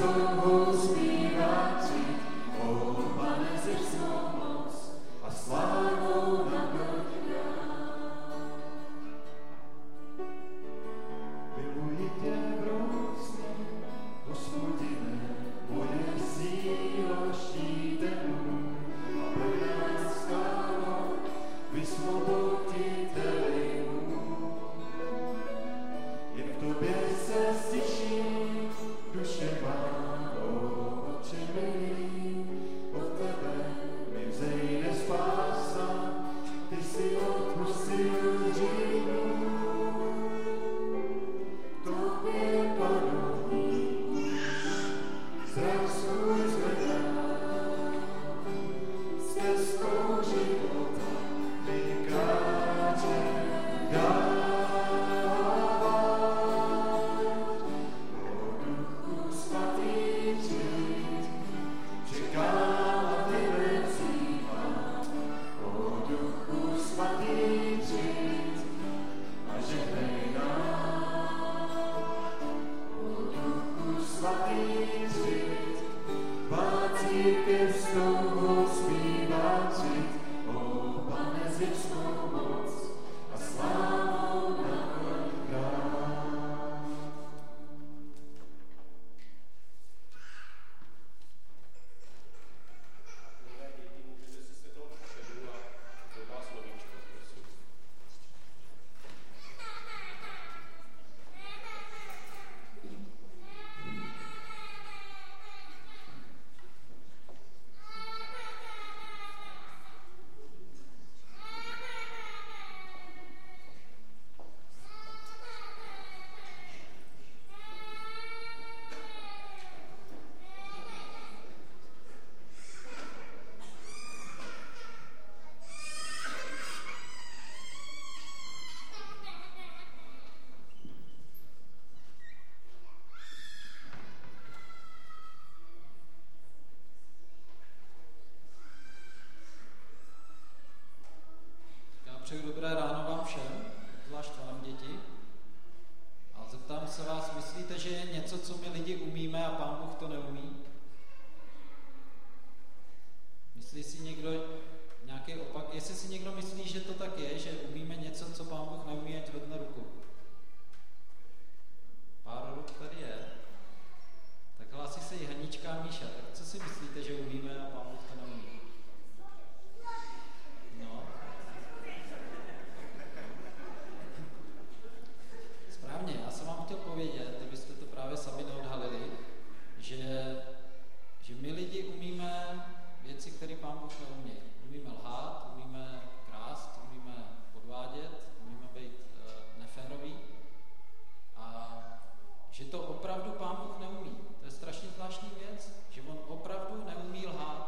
Přeju dobré ráno vám všem, zvlášť vám děti. A zeptám se vás, myslíte, že je něco, co my lidi umíme a Pán Bůh to neumí? Myslí si někdo nějaký opak? Jestli si někdo myslí, že to tak je, že umíme něco, co Pán Bůh neumí, ať zvedne ruku. Pár ruk tady je. Tak hlásí se i Hanička a Míša. Tak co si myslíte, že umíme a Pán Bůh to neumí? No. Správně, já jsem vám chtěl povědět, kdybyste to právě sami neodhalili, že my lidi umíme věci, které Pán Bůh neumí. Umíme lhát, umíme krást, umíme podvádět, umíme být neférový a že to opravdu Pán Bůh neumí. To je strašně zvláštní věc, že on opravdu neumí lhát.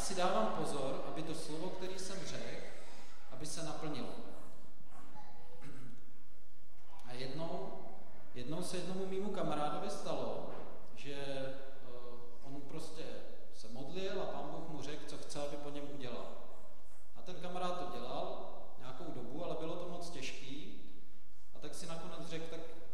si dávám pozor, aby to slovo, které jsem řekl, aby se naplnilo. A jednou se jednomu mému kamarádovi stalo, že on prostě se modlil a Pán Bůh mu řekl, co chce, aby po něm udělal. A ten kamarád to dělal nějakou dobu, ale bylo to moc těžký. A tak si nakonec řekl,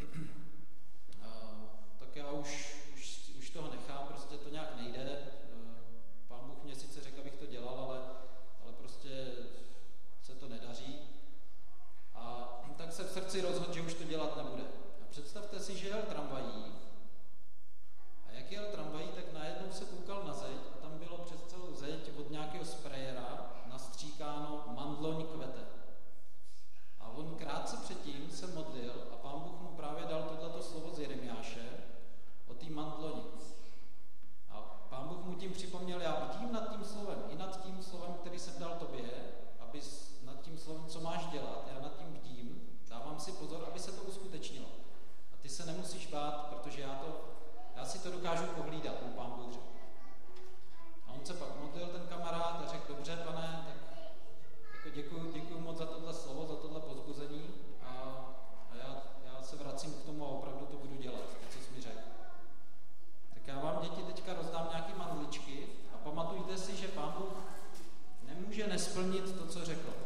tak já už toho nechám, prostě to nějak nejde. Pán Bůh mě sice řekl, abych to dělal, ale prostě se to nedaří. A tak se v srdci rozhodl, že už to dělat nebude. A představte si, že jel tramvají. A jak jel tramvají, tak najednou se koukal na zeď a tam bylo přes celou zeď od nějakého sprejera nastříkáno mandloň kvete. A on krátce předtím se modlil a Pán Bůh mu právě dal tohleto slovo z Jeremiáše o té mandloni. A Pán Bůh mu tím připomněl, já bdím nad tím slovem, i nad tím slovem, který jsem dal tobě, abys nad tím slovem, co máš dělat, já nad tím bdím, dávám si pozor, aby se to uskutečnilo. A ty se nemusíš bát, protože já si to dokážu pohlídat, mu Pán Bůh řekl. A on se pak modlil, ten kamarád, a řekl, dobře, pane, tak jako děkuju moc za tohle slovo, za tohle povzbuzení a já se vracím k tomu a opravdu to budu dělat, to, co jsi mi řekl. Tak já vám, děti, teďka rozdám nějaký mandličky a pamatujte si, že Pán Bůh nemůže nesplnit to, co řekl.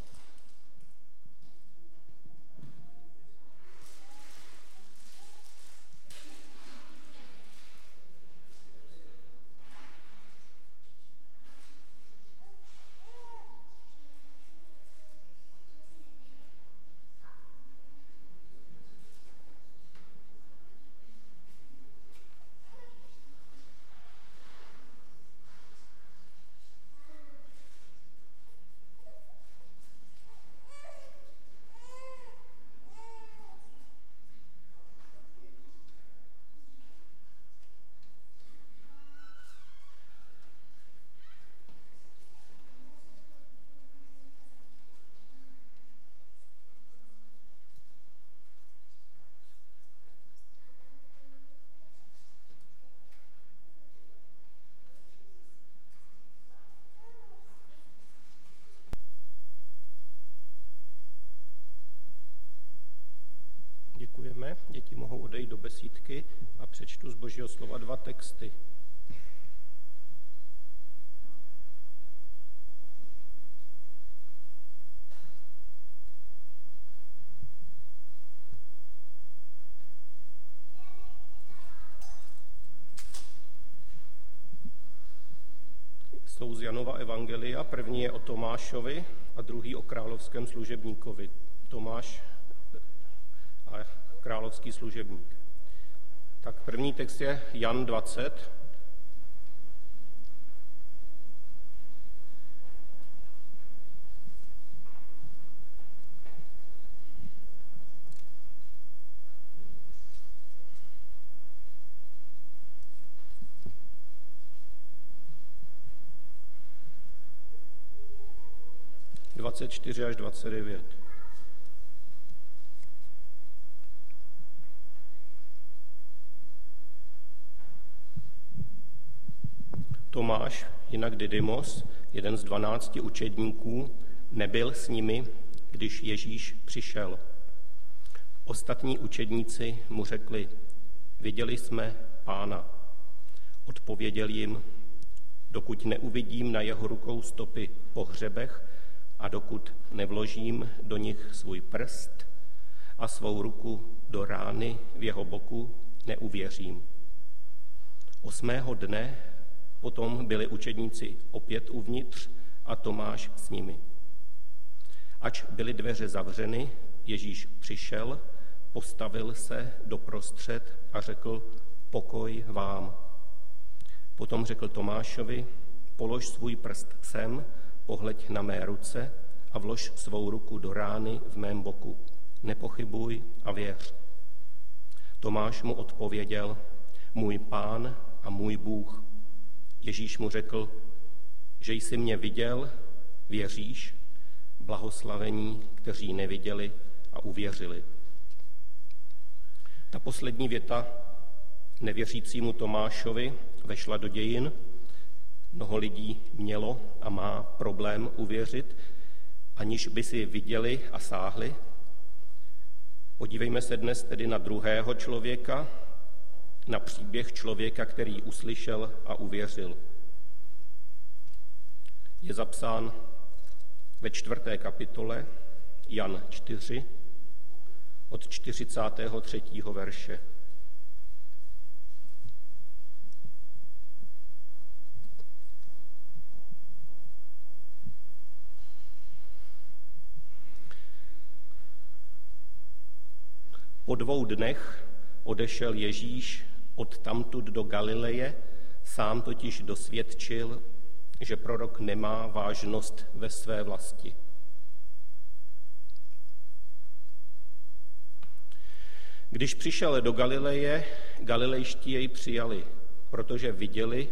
Děkujeme. Děti mohou odejít do besídky a přečtu z Božího slova 2 texty. Jsou z Janova evangelia, první je o Tomášovi a druhý o královském služebníkovi. Tomáš a královský služebník. Tak první text je Jan 20. (24 až 29). Tomáš, jinak Didymos, jeden z 12 učedníků, nebyl s nimi, když Ježíš přišel. Ostatní učedníci mu řekli, viděli jsme Pána. Odpověděl jim, dokud neuvidím na jeho rukou stopy po hřebech a dokud nevložím do nich svůj prst a svou ruku do rány v jeho boku, neuvěřím. 8. dne potom byli učedníci opět uvnitř a Tomáš s nimi. Ač byly dveře zavřeny, Ježíš přišel, postavil se doprostřed a řekl, pokoj vám. Potom řekl Tomášovi, polož svůj prst sem, pohleď na mé ruce a vlož svou ruku do rány v mém boku. Nepochybuj a věř. Tomáš mu odpověděl, můj Pán a můj Bůh. Ježíš mu řekl, že jsi mě viděl, věříš, blahoslavení, kteří neviděli a uvěřili. Ta poslední věta nevěřícímu Tomášovi vešla do dějin. Mnoho lidí mělo a má problém uvěřit, aniž by si viděli a sáhli. Podívejme se dnes tedy na druhého člověka, na příběh člověka, který uslyšel a uvěřil. Je zapsán ve 4. kapitole, Jan 4, od 43. verše. Po 2 dnech odešel Ježíš odtamtud do Galileje, sám totiž dosvědčil, že prorok nemá vážnost ve své vlasti. Když přišel do Galileje, Galilejští jej přijali, protože viděli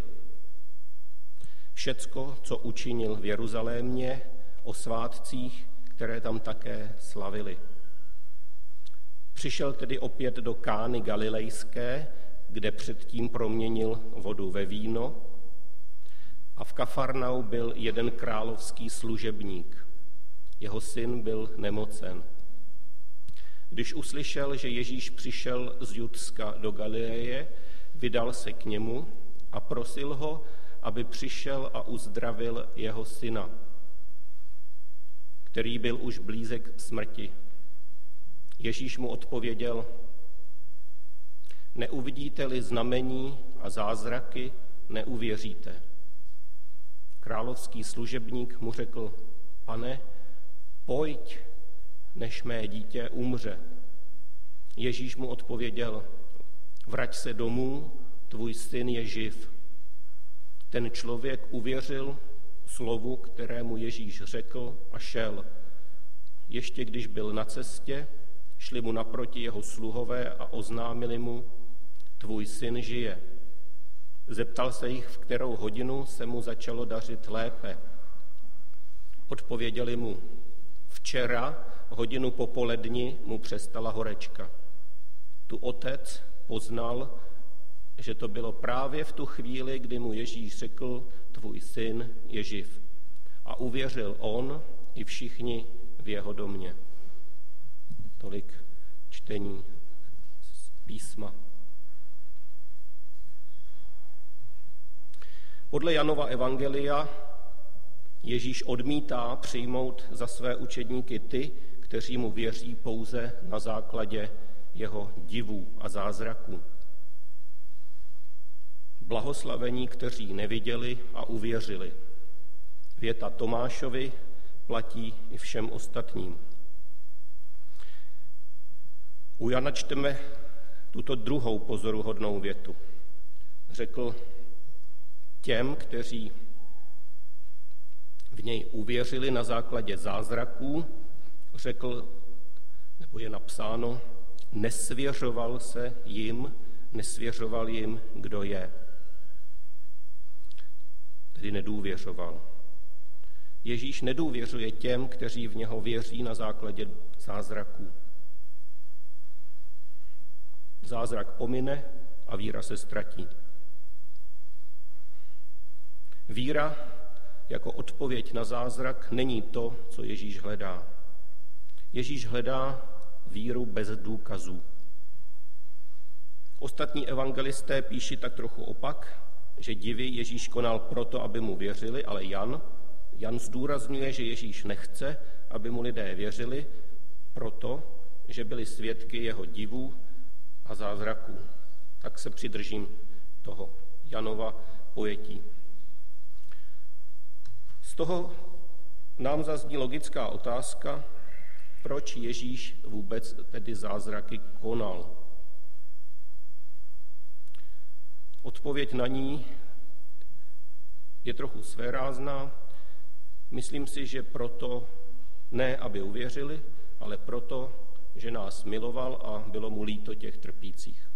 všecko, co učinil v Jeruzalémě o svátcích, které tam také slavili. Přišel tedy opět do Kány Galilejské, kde předtím proměnil vodu ve víno, a v Kafarnau byl jeden královský služebník. Jeho syn byl nemocen. Když uslyšel, že Ježíš přišel z Judska do Galileje, vydal se k němu a prosil ho, aby přišel a uzdravil jeho syna, který byl už blízek smrti. Ježíš mu odpověděl: Neuvidíte-li znamení a zázraky, neuvěříte. Královský služebník mu řekl: Pane, pojď, než mé dítě umře. Ježíš mu odpověděl: Vrať se domů, tvůj syn je živ. Ten člověk uvěřil slovu, kterému Ježíš řekl, a šel. Ještě když byl na cestě, šli mu naproti jeho sluhové a oznámili mu: Tvůj syn žije. Zeptal se jich, v kterou hodinu se mu začalo dařit lépe. Odpověděli mu: Včera, hodinu popoledni, mu přestala horečka. Tu otec poznal, že to bylo právě v tu chvíli, kdy mu Ježíš řekl: Tvůj syn je živ. A uvěřil on i všichni v jeho domě. Tolik čtení z písma. Podle Janova evangelia Ježíš odmítá přijmout za své učedníky ty, kteří mu věří pouze na základě jeho divů a zázraků. Blahoslavení, kteří neviděli a uvěřili. Věta Tomášovi platí i všem ostatním. U Jana čteme tuto druhou pozoruhodnou větu. Řekl těm, kteří v něj uvěřili na základě zázraků, řekl, nebo je napsáno, nesvěřoval jim, kdo je. Tedy nedůvěřoval. Ježíš nedůvěřuje těm, kteří v něho věří na základě zázraků. Zázrak pomine a víra se ztratí. Víra jako odpověď na zázrak není to, co Ježíš hledá. Ježíš hledá víru bez důkazů. Ostatní evangelisté píší tak trochu opak, že divy Ježíš konal proto, aby mu věřili, ale Jan zdůrazňuje, že Ježíš nechce, aby mu lidé věřili, proto, že byli svědky jeho divů a zázraků. Tak se přidržím toho Janova pojetí. Z toho nám zazní logická otázka, proč Ježíš vůbec tedy zázraky konal. Odpověď na ní je trochu svérázná. Myslím si, že proto ne, aby uvěřili, ale proto, že nás miloval a bylo mu líto těch trpících.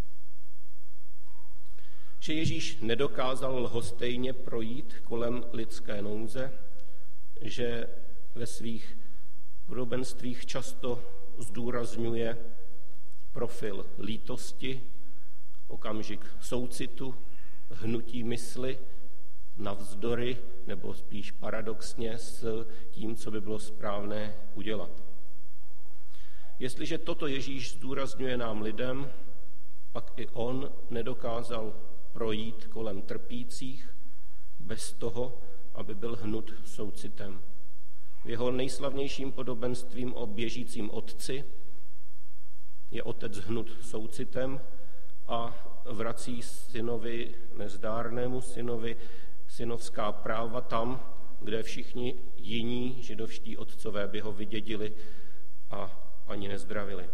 Že Ježíš nedokázal lhostejně projít kolem lidské nouze, že ve svých podobenstvích často zdůrazňuje profil lítosti, okamžik soucitu, hnutí mysli, navzdory, nebo spíš paradoxně s tím, co by bylo správné udělat. Jestliže toto Ježíš zdůrazňuje nám lidem, pak i on nedokázal projít kolem trpících bez toho, aby byl hnut soucitem. Jeho nejslavnějším podobenstvím o běžícím otci je otec hnut soucitem a vrací synovi, nezdárnému synovi, synovská práva tam, kde všichni jiní židovští otcové by ho vydědili a ani nezdravili.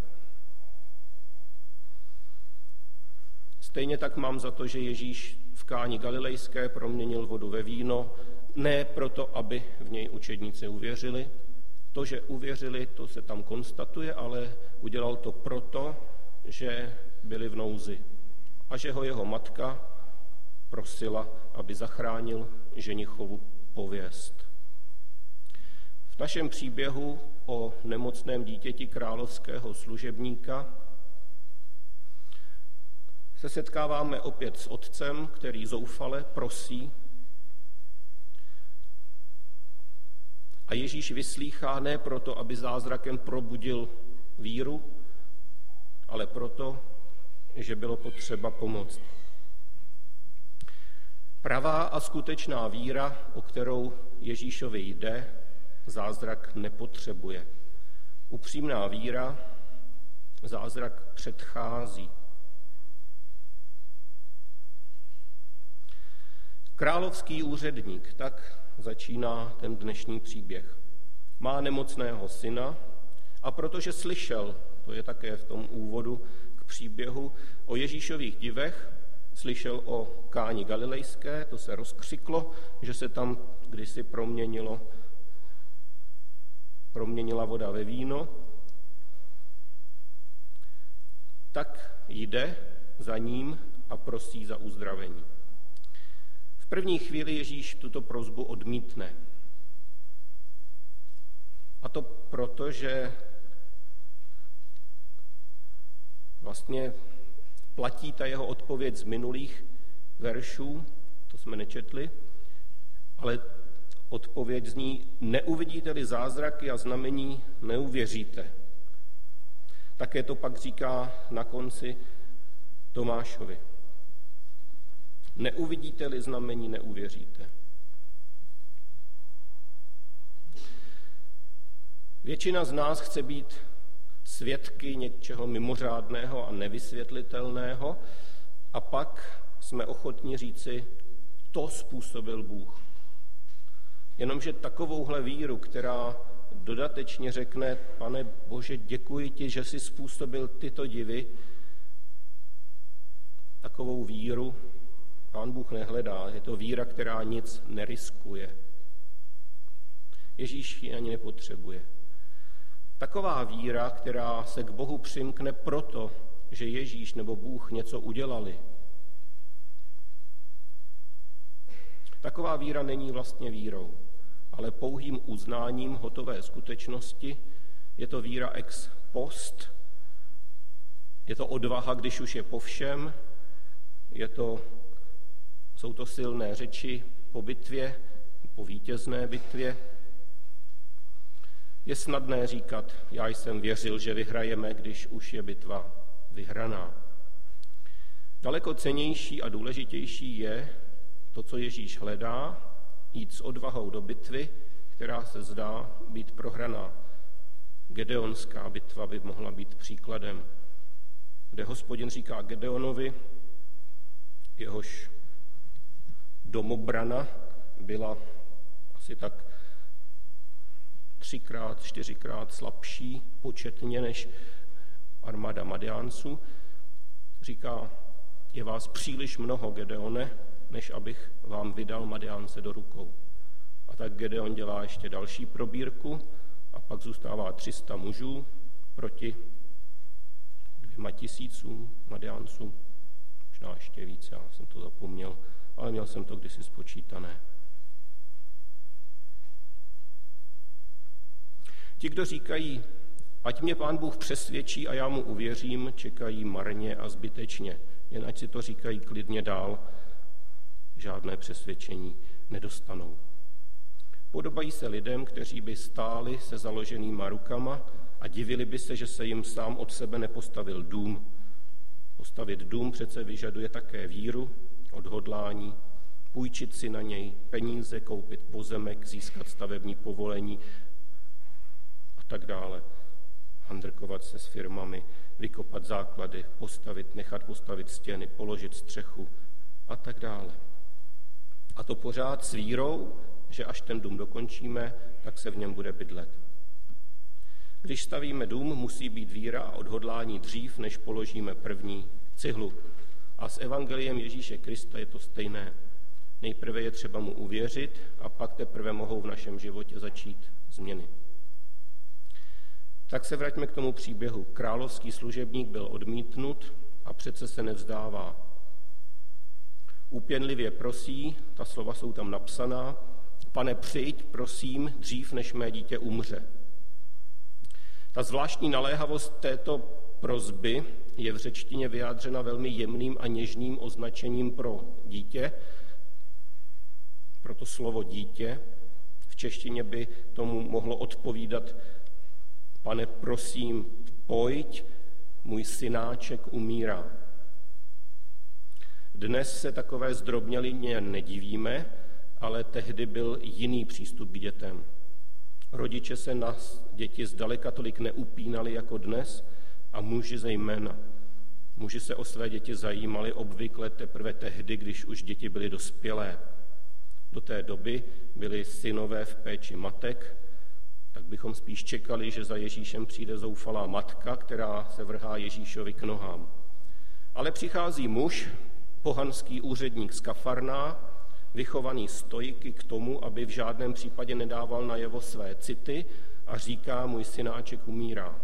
Stejně tak mám za to, že Ježíš v Káni Galilejské proměnil vodu ve víno, ne proto, aby v něj učedníci uvěřili. To, že uvěřili, to se tam konstatuje, ale udělal to proto, že byli v nouzi a že ho jeho matka prosila, aby zachránil ženichovu pověst. V našem příběhu o nemocném dítěti královského služebníka se setkáváme opět s otcem, který zoufale prosí a Ježíš vyslýchá ne proto, aby zázrakem probudil víru, ale proto, že bylo potřeba pomoct. Pravá a skutečná víra, o kterou Ježíšovi jde, zázrak nepotřebuje. Upřímná víra zázrak předchází. Královský úředník, tak začíná ten dnešní příběh. Má nemocného syna a protože slyšel, to je také v tom úvodu k příběhu, o Ježíšových divech, slyšel o Káni Galilejské, to se rozkřiklo, že se tam kdysi proměnila voda ve víno, tak jde za ním a prosí za uzdravení. V první chvíli Ježíš tuto prosbu odmítne. A to proto, že vlastně platí ta jeho odpověď z minulých veršů, to jsme nečetli, ale odpověď zní: neuvidíte-li zázraky a znamení, neuvěříte. Také to pak říká na konci Tomášovi. Neuvidíte-li znamení, neuvěříte. Většina z nás chce být svědky něčeho mimořádného a nevysvětlitelného a pak jsme ochotni říci, to způsobil Bůh. Jenomže takovouhle víru, která dodatečně řekne, Pane Bože, děkuji ti, že jsi způsobil tyto divy, takovou víru Pán Bůh nehledá. Je to víra, která nic neriskuje. Ježíš ji ani nepotřebuje. Taková víra, která se k Bohu přimkne proto, že Ježíš nebo Bůh něco udělali. Taková víra není vlastně vírou, ale pouhým uznáním hotové skutečnosti. Je to víra ex post, je to odvaha, když už je po všem, jsou to silné řeči po bitvě, po vítězné bitvě. Je snadné říkat, já jsem věřil, že vyhrajeme, když už je bitva vyhraná. Daleko cennější a důležitější je to, co Ježíš hledá, jít s odvahou do bitvy, která se zdá být prohraná. Gedeonská bitva by mohla být příkladem, kde Hospodin říká Gedeonovi, jehož domobrana byla asi tak 3x, 4x slabší početně než armáda Madiánců. Říká, je vás příliš mnoho, Gedeone, než abych vám vydal Madiánce do rukou. A tak Gedeon dělá ještě další probírku a pak zůstává 300 mužů proti 2000 Madiánců. Možná ještě víc, já jsem to zapomněl, ale měl jsem to kdysi spočítané. Ti, kdo říkají, ať mě Pán Bůh přesvědčí a já mu uvěřím, čekají marně a zbytečně. Jen ať si to říkají klidně dál, žádné přesvědčení nedostanou. Podobají se lidem, kteří by stáli se založenýma rukama a divili by se, že se jim sám od sebe nepostavil dům. Postavit dům přece vyžaduje také víru, odhodlání, půjčit si na něj peníze, koupit pozemek, získat stavební povolení a tak dále. Handrkovat se s firmami, vykopat základy, nechat postavit stěny, položit střechu a tak dále. A to pořád s vírou, že až ten dům dokončíme, tak se v něm bude bydlet. Když stavíme dům, musí být víra a odhodlání dřív, než položíme první cihlu. A s evangeliem Ježíše Krista je to stejné. Nejprve je třeba mu uvěřit a pak teprve mohou v našem životě začít změny. Tak se vraťme k tomu příběhu. Královský služebník byl odmítnut a přece se nevzdává. Úpěnlivě prosí, ta slova jsou tam napsaná, Pane, přijď, prosím, dřív, než mé dítě umře. Ta zvláštní naléhavost této prosby je v řečtině vyjádřena velmi jemným a něžným označením pro dítě, pro to slovo dítě. V češtině by tomu mohlo odpovídat: Pane, prosím, pojď, můj synáček umírá. Dnes se takové zdrobnělině nedivíme, ale tehdy byl jiný přístup k dětem. Rodiče se na děti zdaleka tolik neupínali jako dnes a muži zejména. Muži se o své děti zajímali obvykle teprve tehdy, když už děti byly dospělé. Do té doby byli synové v péči matek, tak bychom spíš čekali, že za Ježíšem přijde zoufalá matka, která se vrhá Ježíšovi k nohám. Ale přichází muž, pohanský úředník z Kafarná, vychovaný stoiky k tomu, aby v žádném případě nedával najevo své city a říká: můj synáček umírá.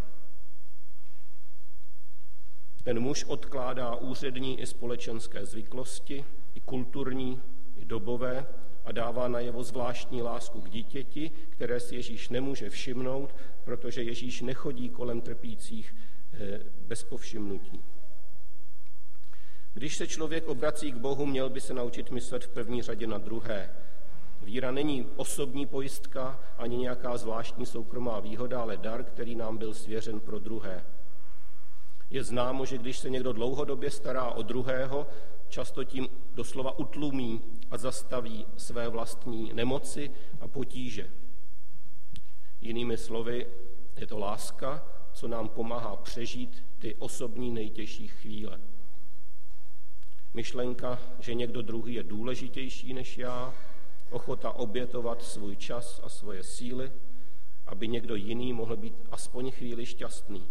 Ten muž odkládá úřední i společenské zvyklosti, i kulturní, i dobové, a dává najevo zvláštní lásku k dítěti, které si Ježíš nemůže všimnout, protože Ježíš nechodí kolem trpících bez povšimnutí. Když se člověk obrací k Bohu, měl by se naučit myslet v první řadě na druhé. Víra není osobní pojistka ani nějaká zvláštní soukromá výhoda, ale dar, který nám byl svěřen pro druhé. Je známo, že když se někdo dlouhodobě stará o druhého, často tím doslova utlumí a zastaví své vlastní nemoci a potíže. Jinými slovy, je to láska, co nám pomáhá přežít ty osobní nejtěžší chvíle. Myšlenka, že někdo druhý je důležitější než já, ochota obětovat svůj čas a svoje síly, aby někdo jiný mohl být aspoň chvíli šťastný.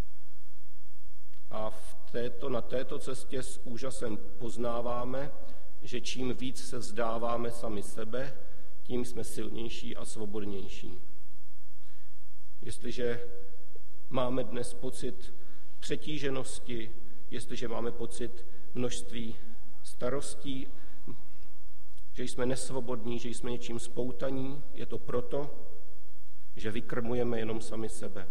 A na této cestě s úžasem poznáváme, že čím víc se vzdáváme sami sebe, tím jsme silnější a svobodnější. Jestliže máme dnes pocit přetíženosti, jestliže máme pocit množství starostí, že jsme nesvobodní, že jsme něčím spoutaní, je to proto, že vykrmujeme jenom sami sebe.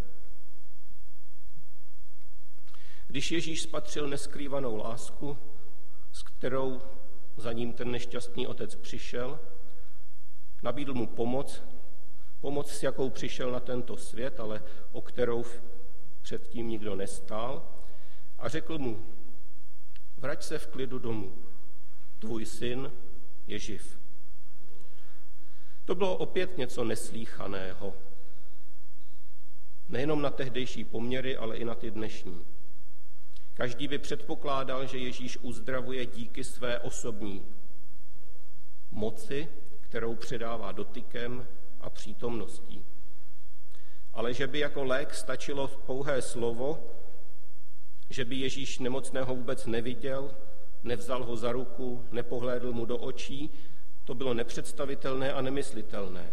Když Ježíš spatřil neskrývanou lásku, s kterou za ním ten nešťastný otec přišel, nabídl mu pomoc, s jakou přišel na tento svět, ale o kterou předtím nikdo nestál, a řekl mu: vrať se v klidu domů, tvůj syn je živ. To bylo opět něco neslýchaného. Nejenom na tehdejší poměry, ale i na ty dnešní. Každý by předpokládal, že Ježíš uzdravuje díky své osobní moci, kterou předává dotykem a přítomností. Ale že by jako lék stačilo pouhé slovo, že by Ježíš nemocného vůbec neviděl, nevzal ho za ruku, nepohlédl mu do očí, to bylo nepředstavitelné a nemyslitelné.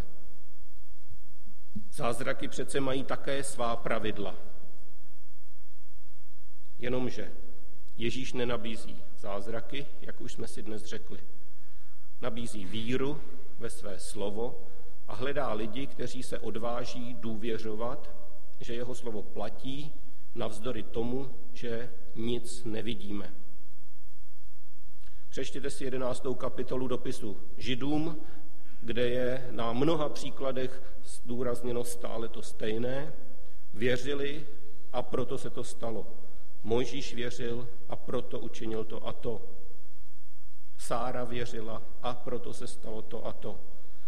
Zázraky přece mají také svá pravidla. Jenomže Ježíš nenabízí zázraky, jak už jsme si dnes řekli. Nabízí víru ve své slovo a hledá lidi, kteří se odváží důvěřovat, že jeho slovo platí navzdory tomu, že nic nevidíme. Přečtěte si 11. kapitolu dopisu Židům kde je na mnoha příkladech zdůrazněno stále to stejné. Věřili a proto se to stalo. Mojžíš věřil a proto učinil to a to. Sára věřila a proto se stalo to a to.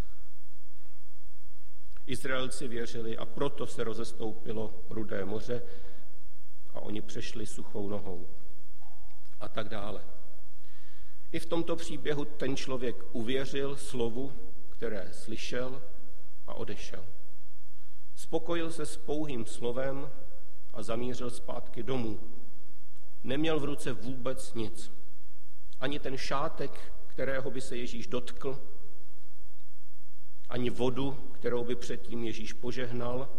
Izraelci věřili a proto se rozestoupilo Rudé moře a oni přešli suchou nohou. A tak dále. I v tomto příběhu ten člověk uvěřil slovu, které slyšel a odešel. Spokojil se s pouhým slovem a zamířil zpátky domů. Neměl v ruce vůbec nic. Ani ten šátek, kterého by se Ježíš dotkl, ani vodu, kterou by předtím Ježíš požehnal.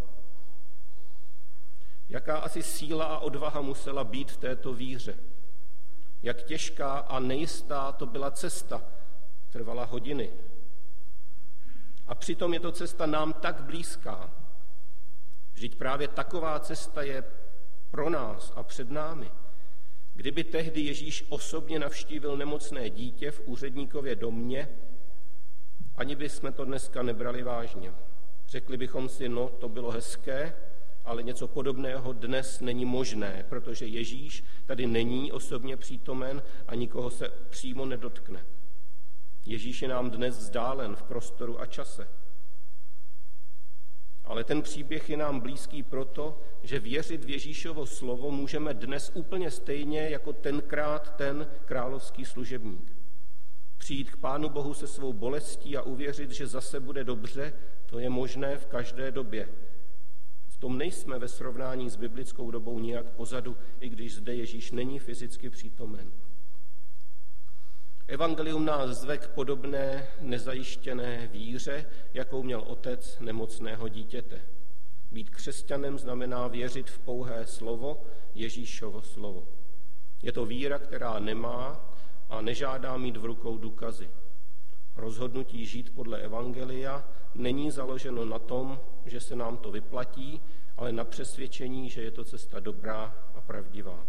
Jaká asi síla a odvaha musela být v této víře. Jak těžká a nejistá to byla cesta, trvala hodiny. A přitom je to cesta nám tak blízká. Vždyť právě taková cesta je pro nás a před námi. Kdyby tehdy Ježíš osobně navštívil nemocné dítě v úředníkově domě, ani bychom to dneska nebrali vážně. Řekli bychom si, no to bylo hezké, ale něco podobného dnes není možné, protože Ježíš tady není osobně přítomen a nikoho se přímo nedotkne. Ježíš je nám dnes vzdálen v prostoru a čase. Ale ten příběh je nám blízký proto, že věřit v Ježíšovo slovo můžeme dnes úplně stejně jako tenkrát ten královský služebník. Přijít k Pánu Bohu se svou bolestí a uvěřit, že zase bude dobře, to je možné v každé době. V tom nejsme ve srovnání s biblickou dobou nijak pozadu, i když zde Ježíš není fyzicky přítomen. Evangelium nás zve k podobné nezajištěné víře, jakou měl otec nemocného dítěte. Být křesťanem znamená věřit v pouhé slovo, Ježíšovo slovo. Je to víra, která nemá a nežádá mít v rukou důkazy. Rozhodnutí žít podle evangelia není založeno na tom, že se nám to vyplatí, ale na přesvědčení, že je to cesta dobrá a pravdivá.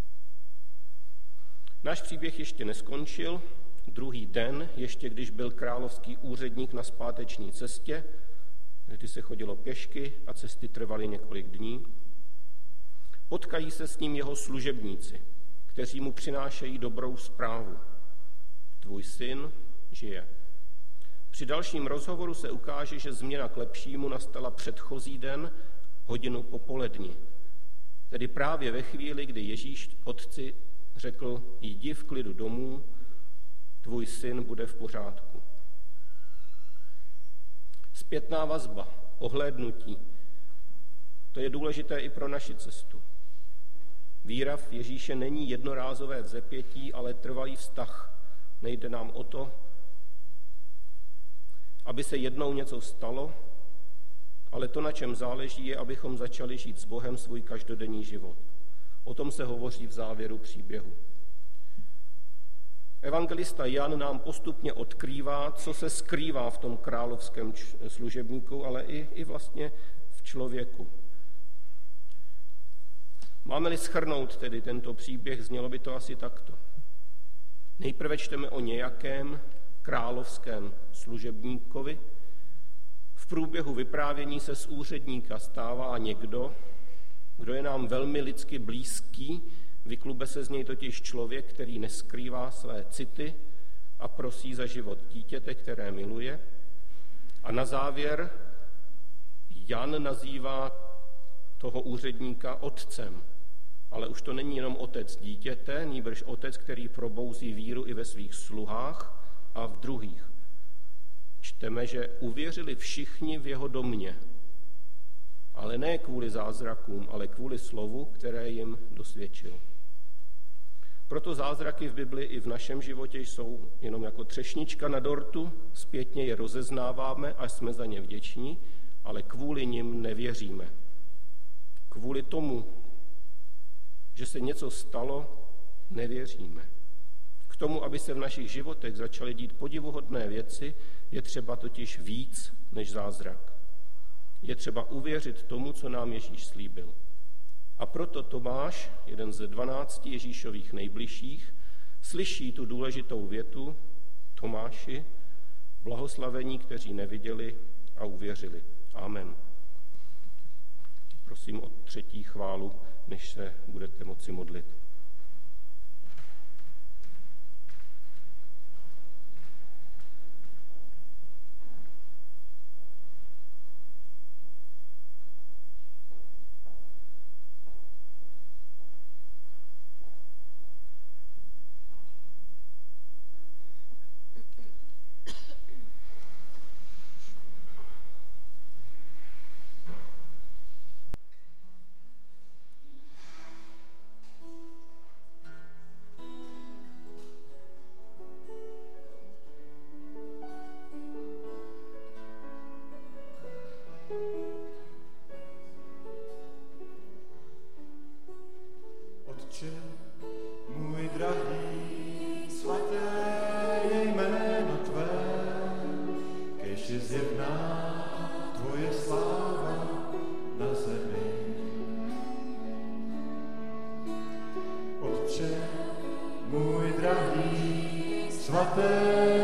Náš příběh ještě neskončil. Druhý den, ještě když byl královský úředník na zpáteční cestě, kdy se chodilo pěšky a cesty trvaly několik dní, potkají se s ním jeho služebníci, kteří mu přinášejí dobrou zprávu. Tvůj syn žije. Při dalším rozhovoru se ukáže, že změna k lepšímu nastala předchozí den, hodinu popolední. Tedy právě ve chvíli, kdy Ježíš otci řekl, jdi v klidu domů, tvůj syn bude v pořádku. Zpětná vazba, ohlédnutí, to je důležité i pro naši cestu. Víra v Ježíše není jednorázové vzepětí, ale trvalý vztah. Nejde nám o to, aby se jednou něco stalo, ale to, na čem záleží, je, abychom začali žít s Bohem svůj každodenní život. O tom se hovoří v závěru příběhu. Evangelista Jan nám postupně odkrývá, co se skrývá v tom královském služebníku, ale i vlastně v člověku. Máme-li shrnout tedy tento příběh, znělo by to asi takto. Nejprve čteme o nějakém královském služebníkovi. V průběhu vyprávění se z úředníka stává někdo, kdo je nám velmi lidsky blízký, vyklube se z něj totiž člověk, který neskrývá své city a prosí za život dítěte, které miluje. A na závěr Jan nazývá toho úředníka otcem. Ale už to není jenom otec dítěte, nýbrž otec, který probouzí víru i ve svých sluhách a v druhých. Čteme, že uvěřili všichni v jeho domě, ale ne kvůli zázrakům, ale kvůli slovu, které jim dosvědčil. Proto zázraky v Bibli i v našem životě jsou jenom jako třešnička na dortu, zpětně je rozeznáváme a jsme za ně vděční, ale kvůli nim nevěříme. Kvůli tomu, že se něco stalo, nevěříme. K tomu, aby se v našich životech začaly dít podivuhodné věci, je třeba totiž víc než zázrak. Je třeba uvěřit tomu, co nám Ježíš slíbil. A proto Tomáš, jeden ze 12 Ježíšových nejbližších, slyší tu důležitou větu: Tomáši, Blahoslavení, kteří neviděli a uvěřili. Amen. Prosím o třetí chválu, než se budete moci modlit. Můj drahý, svaté je jméno tvé, kež je zjevná tvoje sláva na zemi. Otče, můj drahý, svaté